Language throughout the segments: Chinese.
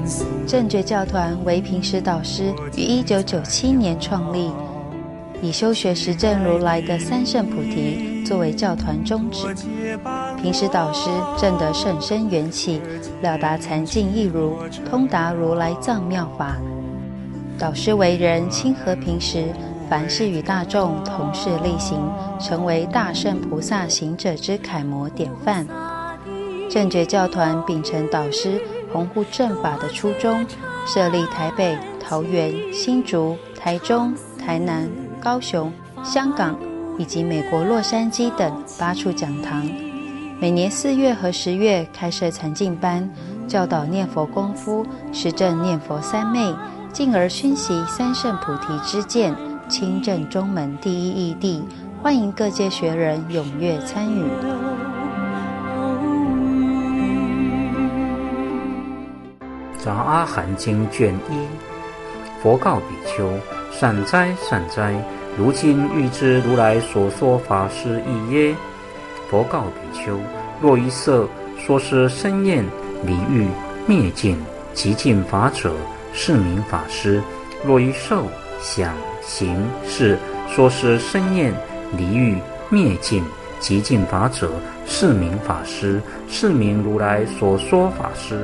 正觉教团为平时导师于1997年创立，以修学实证如来的三圣菩提作为教团宗旨。平时导师证得甚深缘起，了达禅境义如，通达如来藏妙法。导师为人亲和平时，凡事与大众同事力行，成为大圣菩萨行者之楷模典范。正觉教团秉承导师弘护正法的初衷，设立台北、桃园、新竹、台中、台南、高雄、香港以及美国洛杉矶等8处讲堂，每年4月和10月开设禅境班，教导念佛功夫，实证念佛三昧，进而熏习三圣菩提之见，亲证中门第一义谛，欢迎各界学人踊跃参与。 杂阿含经卷1，佛告比丘：善哉善哉，如今欲知如来所说法是义耶？佛告比丘：若于色说是生厌离欲灭尽极尽法者，是名法师；若于受想行识说是生厌离欲灭尽极尽法者，是名法师，是名如来所说法师。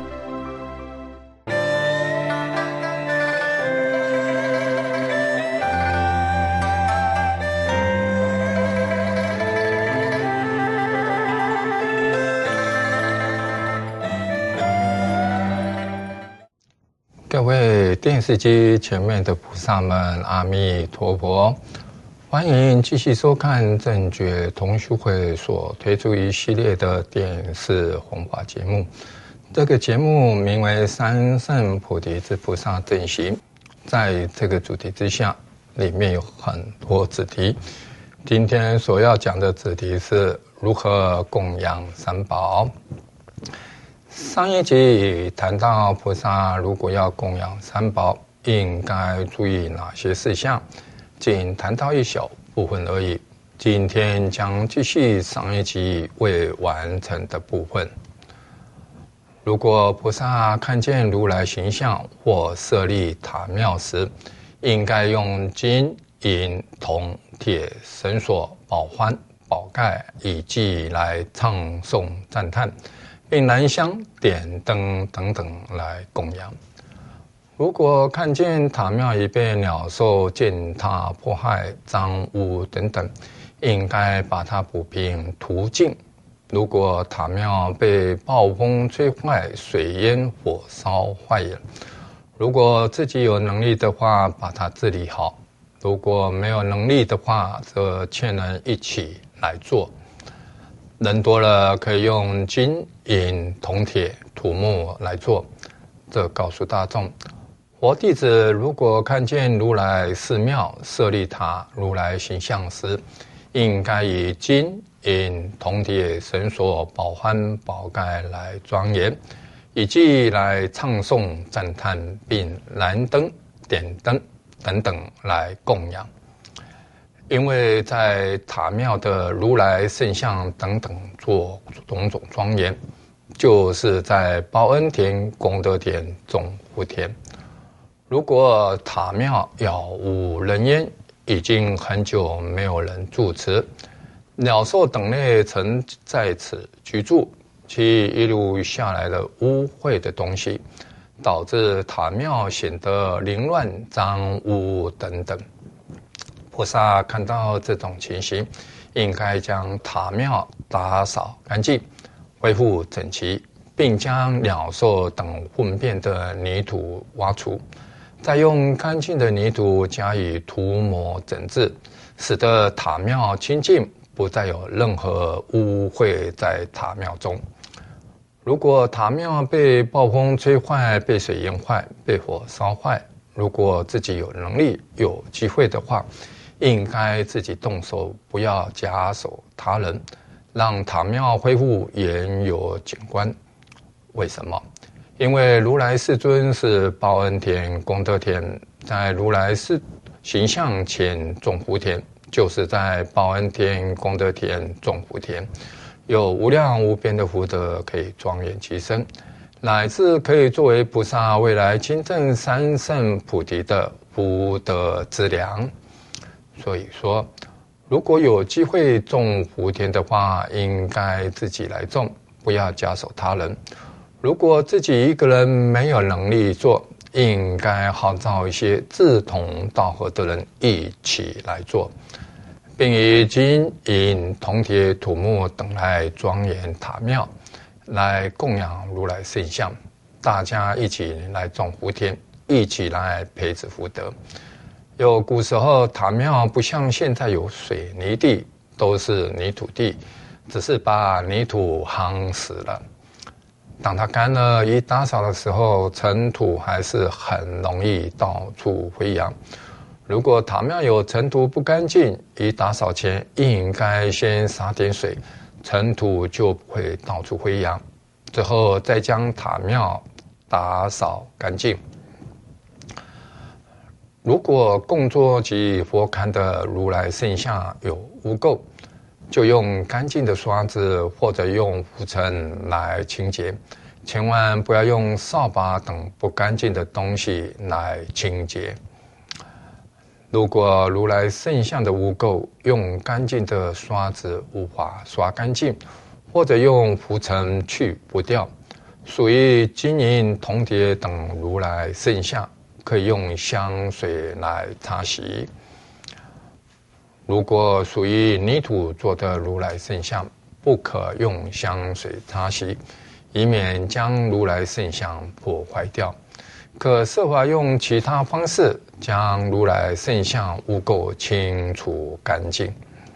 各位电视机前面的菩萨们，阿弥陀佛！欢迎继续收看正觉同修会所推出一系列的电视弘法节目。这个节目名为《三圣菩提之菩萨正行》，在这个主题之下，里面有很多子题。今天所要讲的子题是如何供养三宝。上一集谈到菩萨如果要供养三宝，应该注意哪些事项，仅谈到一小部分而已。今天将继续上一集未完成的部分。如果菩萨看见如来形象或设立塔庙时，应该用金银铜铁绳索宝幡宝盖以记来唱诵赞叹，并燃香点灯等等来供养。如果看见塔庙已被鸟兽践踏迫害脏污等等，应该把它补平涂净。如果塔庙被暴风吹坏，水淹火烧坏了，如果自己有能力的话，把它治理好；如果没有能力的话，则劝人一起来做。人多了，可以用金银铜铁土木来做。这告诉大众，佛弟子如果看见如来寺庙设立塔如来形象时，应该以金银铜铁绳索宝幡宝盖来庄严，以记来唱诵赞叹，并燃灯点灯等等来供养。因为在塔庙的如来圣像等等做种种庄严，就是在报恩田功德田种福田。如果塔庙杳无人烟，已经很久没有人住持，鸟兽等类曾在此居住，其一路下来的污秽的东西，导致塔庙显得凌乱脏污等等。菩萨看到这种情形，应该将塔庙打扫干净，恢复整齐，并将鸟兽等粪便的泥土挖除，再用干净的泥土加以涂抹整治，使得塔庙清净，不再有任何污秽在塔庙中。如果塔庙被暴风吹坏，被水淹坏，被火烧坏，如果自己有能力有机会的话，应该自己动手，不要假手他人，让塔庙恢复原有景观。为什么？因为如来世尊是报恩田功德田，在如来世形象前种福田，就是在报恩田功德田种福田，有无量无边的福德可以庄严其身， 乃至可以作为菩萨未来亲证三圣菩提的福德资粮。所以说，如果有机会种福田的话，应该自己来种，不要假手他人。如果自己一个人没有能力做，应该号召一些志同道合的人一起来做，并以金银铜铁土木等来庄严塔庙，来供养如来圣像，大家一起来种福田，一起来培植福德。有古时候塔庙不像现在有水泥地，都是泥土地，只是把泥土夯实了。当它干了，一打扫的时候，尘土还是很容易到处飞扬。如果塔庙有尘土不干净，一打扫前应该先洒点水，尘土就不会到处飞扬。之后再将塔庙打扫干净。如果供桌及佛龛的如来圣像有污垢，就用干净的刷子或者用拂尘来清洁，千万不要用扫把等不干净的东西来清洁。如果如来圣像的污垢用干净的刷子无法刷干净，或者用拂尘去不掉，属于金银铜铁等如来圣像，可以用香水来擦洗。如果属于泥土做的如来圣像，不可用香水擦洗，以免将如来圣像破坏掉。可设法用其他方式将如来圣像污垢清除干净。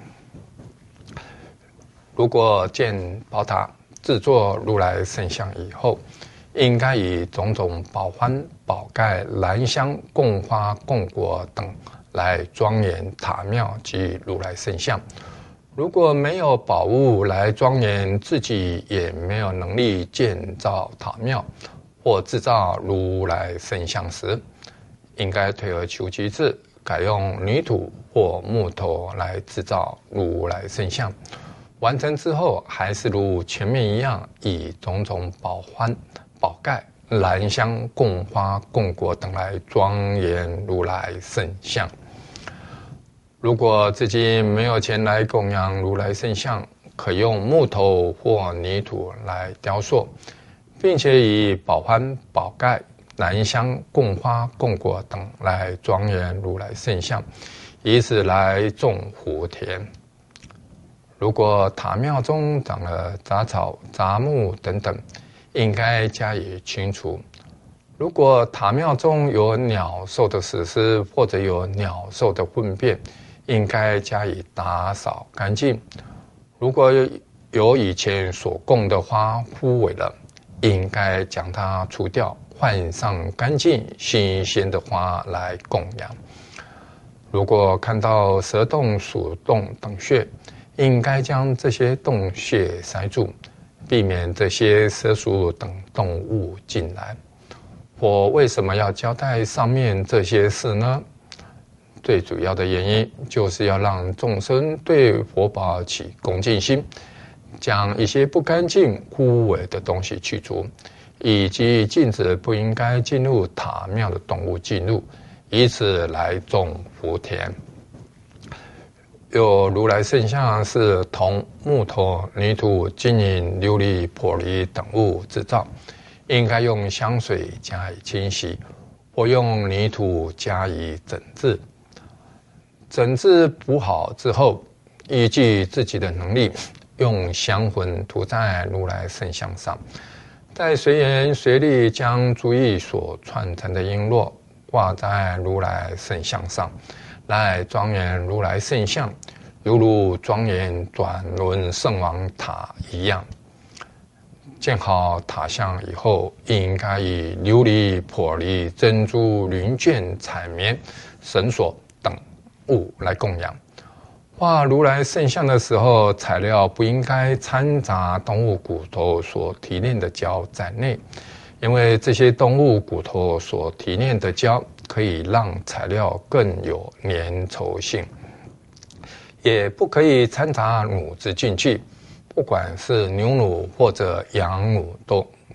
如果建宝塔制作如来圣像以后，应该以种种宝幡、宝盖、兰香、供花、供果等来庄严塔庙及如来圣像。如果没有宝物来庄严，自己也没有能力建造塔庙或制造如来圣像时，应该退而求其次，改用泥土或木头来制造如来圣像。完成之后，还是如前面一样，以种种宝幡、宝盖、兰香、供花、供果等来庄严如来圣像。如果自己没有钱来供养如来圣像，可用木头或泥土来雕塑，并且以宝幡、宝盖、兰香、供花、供果等来庄严如来圣像，以此来种福田。如果塔庙中长了杂草、杂木等等，应该加以清除。如果塔庙中有鸟兽的死尸，或者有鸟兽的粪便，应该加以打扫干净。如果有以前所供的花枯萎了，应该将它除掉，换上干净新鲜的花来供养。如果看到蛇洞、鼠洞等穴，应该将这些洞穴塞住，避免这些蛇鼠等动物进来。我为什么要交代上面这些事呢？最主要的原因就是要让众生对佛宝起恭敬心，将一些不干净枯萎的东西去除，以及禁止不应该进入塔庙的动物进入，以此来种福田。有如来圣像是铜、木头、泥土、金银、琉璃、玻璃等物制造，应该用香水加以清洗，或用泥土加以整治。整治补好之后，依据自己的能力，用香粉涂在如来圣像上，再随缘随力将注意所串成的璎珞挂在如来圣像上，来庄严如来圣像，犹如庄严转轮圣王塔一样。建好塔像以后，应该以琉璃、玻璃、珍珠、绫绢、彩棉、绳索等物来供养。画如来圣像的时候，材料不应该掺杂动物骨头所提炼的胶在内，因为这些动物骨头所提炼的胶可以让材料更有粘稠性。也不可以掺杂乳汁进去，不管是牛乳或者羊乳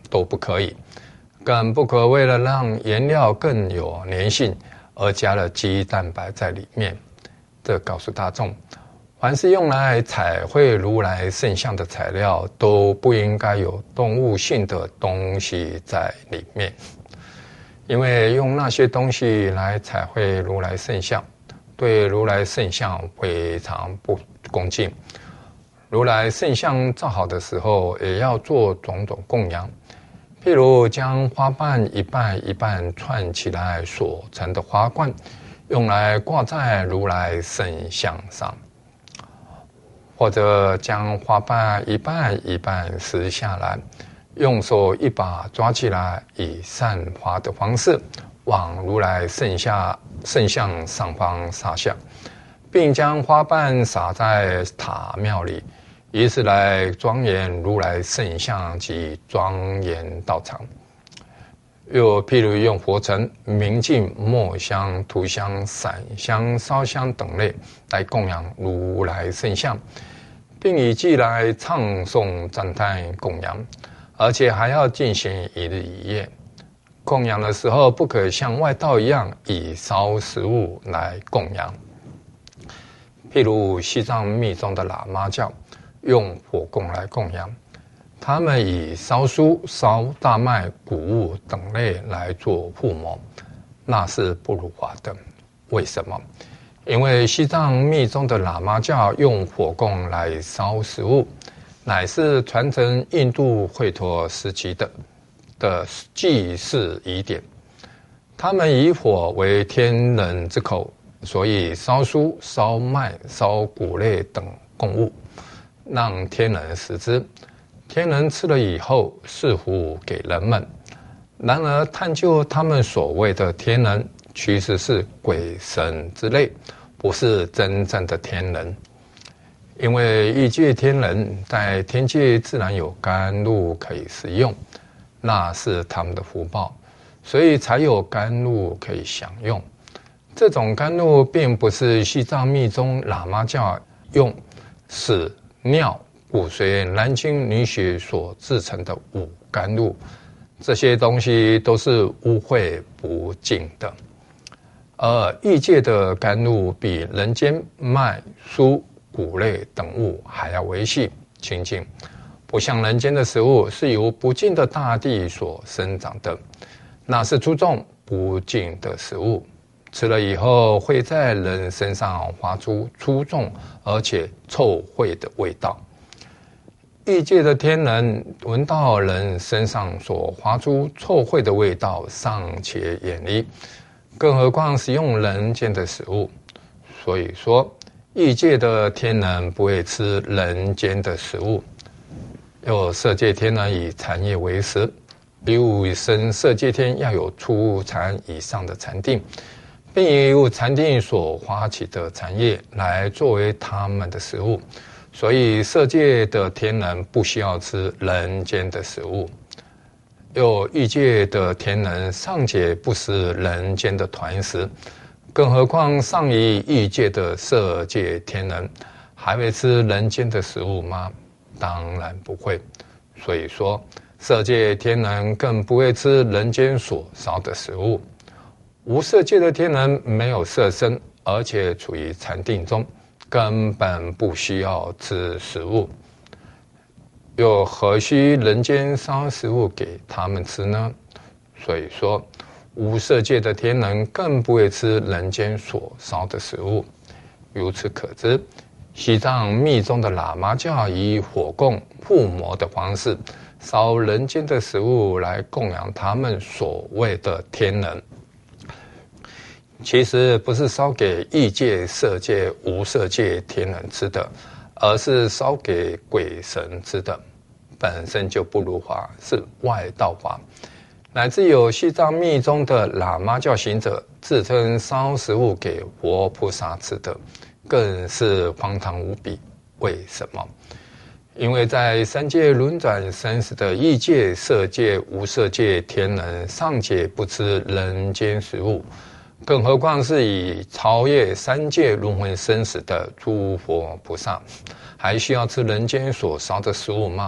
都不可以，更不可为了让颜料更有粘性而加了鸡蛋白在里面。这告诉大众，凡是用来彩绘如来圣像的材料，都不应该有动物性的东西在里面，因为用那些东西来彩绘如来圣像，对如来圣像非常不恭敬。如来圣像造好的时候，也要做种种供养，譬如将花瓣一瓣一瓣串起来所成的花冠，用来挂在如来圣像上，或者将花瓣一瓣一瓣撕下来，用手一把抓起来，以散花的方式往如来圣像上方撒下，并将花瓣撒在塔庙里，以此来庄严如来圣像及庄严道场。又譬如用佛尘、明镜、墨香、涂香、散香、烧香等类来供养如来圣像，并以偈来唱诵赞叹供养，而且还要进行一日一夜。供养的时候不可像外道一样以烧食物来供养。譬如西藏密宗的喇嘛教用火供来供养，他们以烧酥、烧大麦、谷物等类来做护摩，那是不如法的。为什么？因为西藏密宗的喇嘛教用火供来烧食物，乃是传承印度吠陀时期的祭祀仪典。他们以火为天人之口，所以烧酥、烧麦、烧谷类等供物，让天人食之。天人吃了以后赐福给人们。然而探究他们所谓的天人，其实是鬼神之类，不是真正的天人。因为异界天人在天界自然有甘露可以食用，那是他们的福报，所以才有甘露可以享用。这种甘露并不是西藏密宗喇嘛教用屎、尿、骨髓、男精女血所制成的五甘露，这些东西都是污秽不净的。而异界的甘露比人间麦、蔬、谷类等物还要维系清净，不像人间的食物是由不净的大地所生长的，那是出众不净的食物，吃了以后会在人身上发出出众而且臭秽的味道。异界的天人闻到人身上所发出臭秽的味道尚且远离，更何况使用人间的食物。所以说异界的天人不会吃人间的食物。有色界天人以禅业为食，比如生色界天要有初禅以上的禅定，并以禅定所发起的禅业来作为他们的食物。所以色界的天人不需要吃人间的食物。有异界的天人尚且不食人间的团食，更何况上于异界的色界天人，还会吃人间的食物吗？当然不会。所以说色界天人更不会吃人间所烧的食物。无色界的天人没有色身，而且处于禅定中，根本不需要吃食物，又何须人间烧食物给他们吃呢？所以说无色界的天人更不会吃人间所烧的食物。由此可知，西藏密宗的喇嘛教以火供护摩的方式烧人间的食物来供养他们所谓的天人，其实不是烧给异界、色界、无色界天人吃的，而是烧给鬼神吃的，本身就不如法，是外道法。乃至有西藏密宗的喇嘛教行者自称烧食物给活菩萨吃的，更是荒唐无比。为什么？因为在三界轮转生死的异界、色界、无色界天人尚且不吃人间食物，更何况是以超越三界轮回生死的诸佛菩萨，还需要吃人间所烧的食物吗？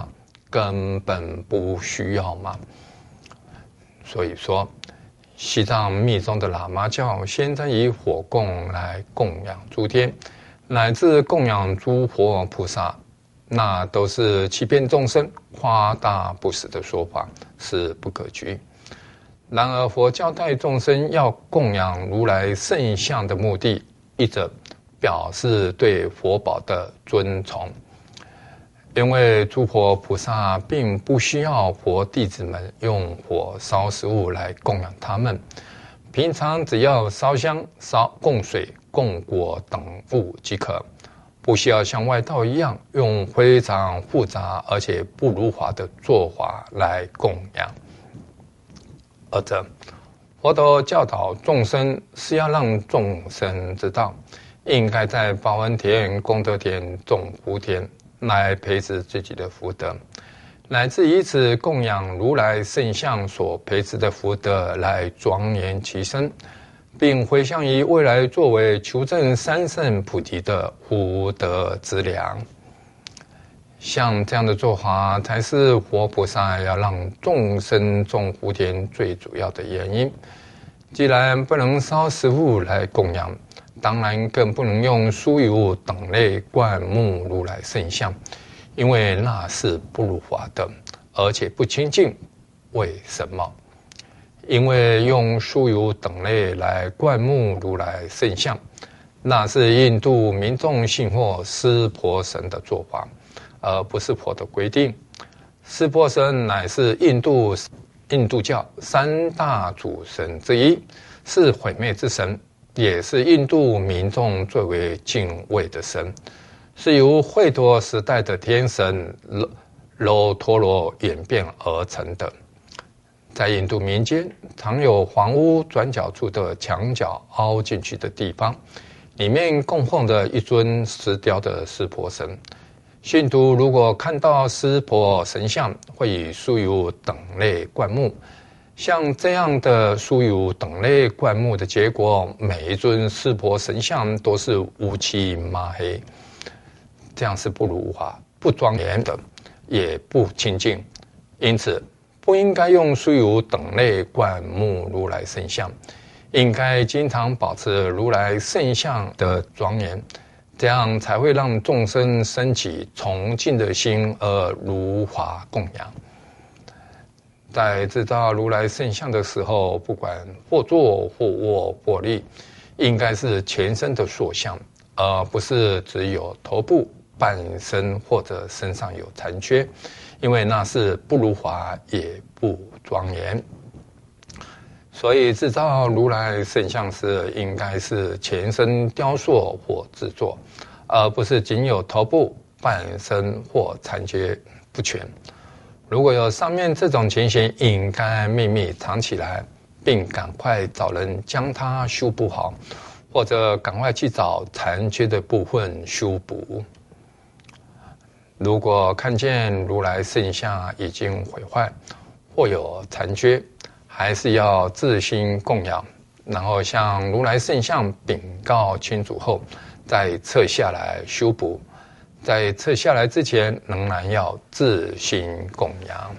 根本不需要嘛。所以说，西藏密宗的喇嘛教现在以火供来供养诸天，乃至供养诸佛菩萨，那都是欺骗众生、夸大不实的说法，是不可取。然而佛教带众生要供养如来圣像的目的，一则表示对佛宝的尊崇，因为诸佛菩萨并不需要佛弟子们用火烧食物来供养他们，平常只要烧香、供水、供果等物即可，不需要像外道一样用非常复杂而且不如法的做法来供养。二者，佛陀教导众生是要让众生知道，应该在报恩田、功德田种福田，来培植自己的福德，乃至以此供养如来圣像所培植的福德来庄严其身，并回向于未来作为求证三圣菩提的福德资粮。像这样的做法，才是佛菩萨要让众生种福田最主要的原因。既然不能烧食物来供养，当然更不能用酥油等类灌木如来圣像，因为那是不如法的，而且不清净。为什么？因为用酥油等类来灌木如来圣像，那是印度民众信或湿婆神的做法，而不是佛的规定。湿婆神乃是印度教三大主神之一，是毁灭之神，也是印度民众最为敬畏的神，是由惠陀时代的天神罗陀罗演变而成的。在印度民间，常有房屋转角处的墙角凹进去的地方，里面供奉着一尊石雕的湿婆神。信徒如果看到湿婆神像，会以酥油等类灌木。像这样的酥油等类灌木的结果，每一尊湿婆神像都是乌漆麻黑，这样是不如法、不庄严的，也不清净。因此，不应该用酥油等类灌木如来圣像，应该经常保持如来圣像的庄严，这样才会让众生升起崇敬的心而如法供养。在制造如来圣像的时候，不管或坐或卧或立，应该是全身的塑像，而不是只有头部、半身或者身上有残缺，因为那是不如法也不庄严。所以制造如来圣像时，应该是全身雕塑或制作，而不是仅有头部、半身或残缺不全。如果有上面这种情形，应该秘密藏起来，并赶快找人将它修补好，或者赶快去找残缺的部分修补。如果看见如来圣像已经毁坏或有残缺，还是要自心供养，然后向如来圣像禀告清楚后，再撤下来修补。在撤下来之前，仍然要自心供养。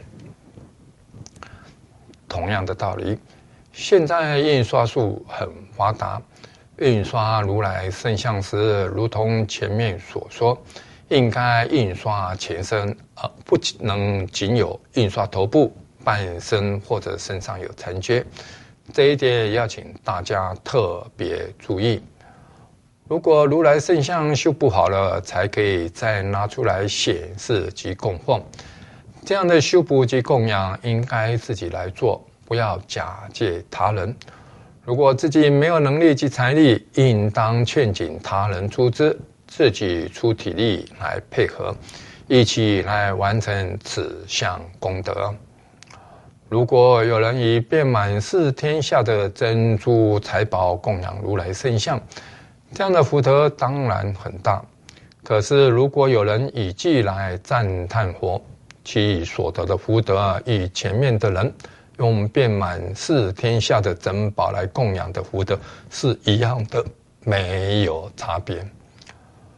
同样的道理，现在印刷术很发达，印刷如来圣像时，如同前面所说，应该印刷全身，不能仅有印刷头部、半身或者身上有残缺。这一点要请大家特别注意。如果如来圣像修补好了，才可以再拿出来显示及供奉。这样的修补及供养应该自己来做，不要假借他人。如果自己没有能力及财力，应当劝请他人出资，自己出体力来配合，一起来完成此项功德。如果有人以遍满四天下的珍珠财宝供养如来圣像，这样的福德当然很大。可是如果有人以偈来赞叹佛，其所得的福德与前面的人用遍满四天下的珍宝来供养的福德是一样的，没有差别。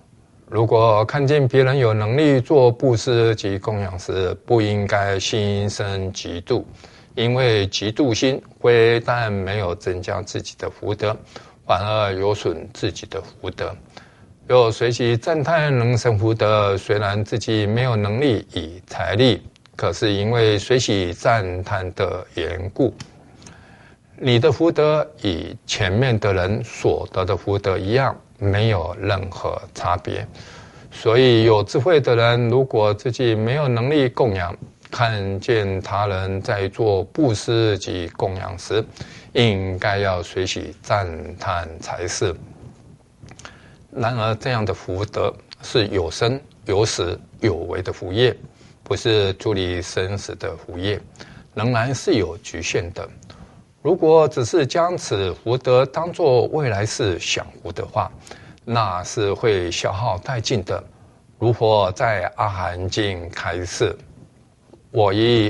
如果看见别人有能力做布施及供养时，不应该心生嫉妒，因为嫉妒心非但没有增加自己的福德，反而有损自己的福德。又随喜赞叹能生福德，虽然自己没有能力以财力，可是因为随喜赞叹的缘故，你的福德与前面的人所得的福德一样，没有任何差别。所以有智慧的人，如果自己没有能力供养，看见他人在做布施及供养时，应该要随喜赞叹才是。然而这样的福德是有生有死有为的福业，不是处理生死的福业，仍然是有局限的。如果只是将此福德当作未来世享福的话，那是会消耗殆尽的。如佛在阿含经开示，我以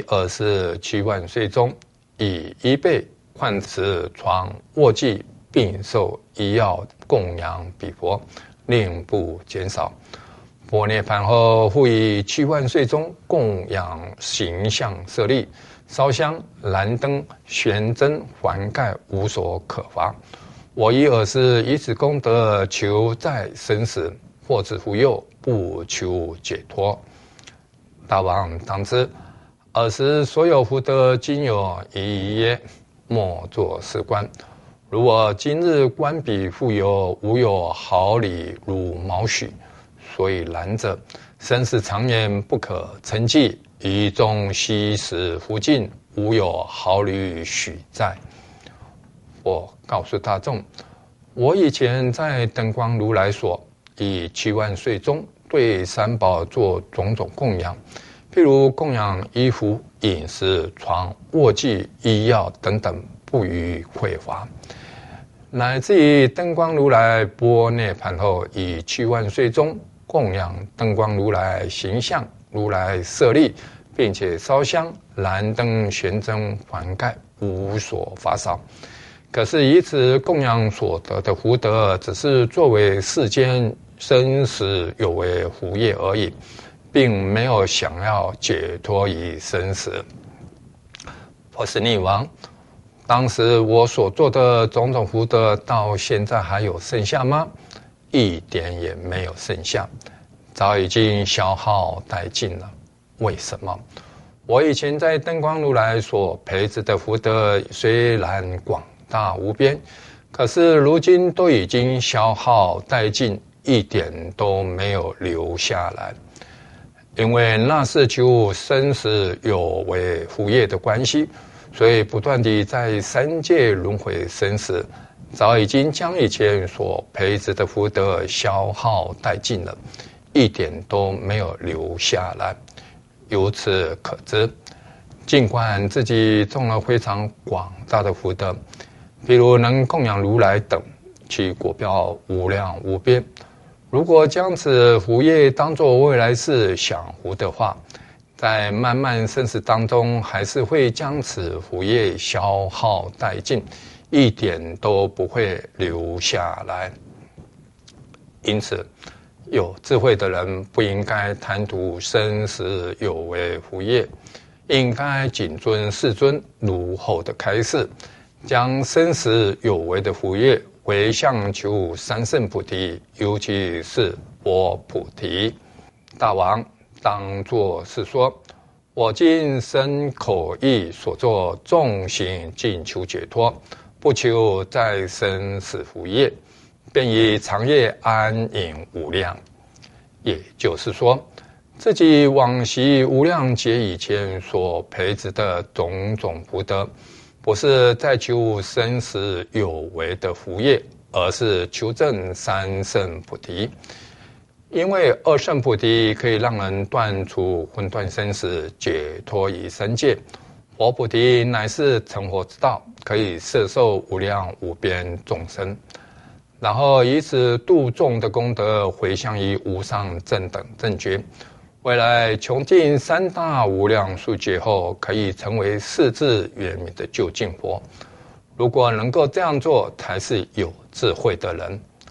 27万岁中，以1倍换持床卧具并受医药供养彼佛，令不减少。佛涅槃后，复以7万岁中供养形象舍利，烧香、燃灯、悬针、环盖，无所可乏。我以尔时以此功德求在生死，或自护佑，不求解脱。大王当知，尔时所有福德今有一耶，莫作是观。如我今日观彼复有，无有毫厘如毛许。所以然者，生死常言不可称计，于中悉实福尽，无有毫厘许在。我告诉大众，我以前在灯光如来所，以7万岁中对三宝做种种供养，譬如供养衣服、饮食、床、卧具、医药等等，不予匮乏。乃至于灯光如来般涅槃后，以7万岁中供养灯光如来形象、如来舍利，并且烧香、燃灯、悬针、环盖，无所乏少。可是以此供养所得的福德，只是作为世间生死有为福业而已，并没有想要解脱于生死。波斯匿王，当时我所做的种种福德，到现在还有剩下吗？一点也没有剩下，早已经消耗殆尽了。为什么？我以前在灯光如来所培植的福德虽然广大无边，可是如今都已经消耗殆尽，一点都没有留下来。因为那是求生死有为福业的关系，所以不断地在三界轮回生死，早已经将以前所培植的福德消耗殆尽了，一点都没有留下来。由此可知，尽管自己种了非常广大的福德，譬如能供养如来等，其果报无量无边。如果将此福业当作未来世享福的话，在漫漫生死当中，还是会将此福业消耗殆尽，一点都不会留下来。因此，有智慧的人不应该贪图生死有为福业，应该谨遵世尊如后的开示，将生死有为的福业回向求三圣菩提，尤其是佛菩提。大王当作是说，我今身口意所作众行尽求解脱，不求再生死福业，便以长夜安隐无量。也就是说，自己往昔无量劫以前所培植的种种福德，不是在求生死有为的福业，而是求证三圣菩提。因为二圣菩提可以让人断除混沌生死，解脱于三界。佛菩提乃是成佛之道，可以摄受无量无边众生，然后以此度众的功德回向于无上正等正觉，未来穷尽三大无量数劫后，可以成为世智圆明的究竟佛。如果能够这样做，才是有智慧的人。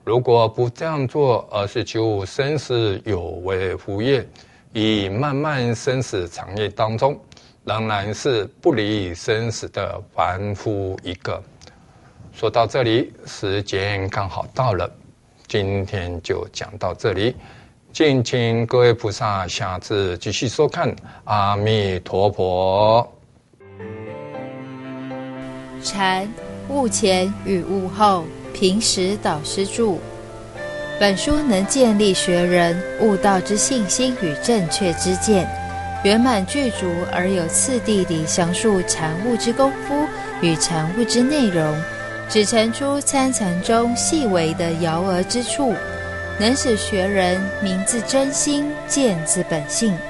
如果不这样做，而是就生死有为副业，以漫漫生死长夜当中，仍然是不离生死的凡夫一个。说到这里，时间刚好到了，今天就讲到这里，敬请各位菩萨下次继续收看。阿弥陀佛。 禅悟前与悟后，平时导师著。本书能建立学人悟道之信心与正确之见，圆满具足而有次第地详述禅悟之功夫与禅悟之内容，只陈出参禅中细微的摇而之处，能使学人明自真心，见自本性。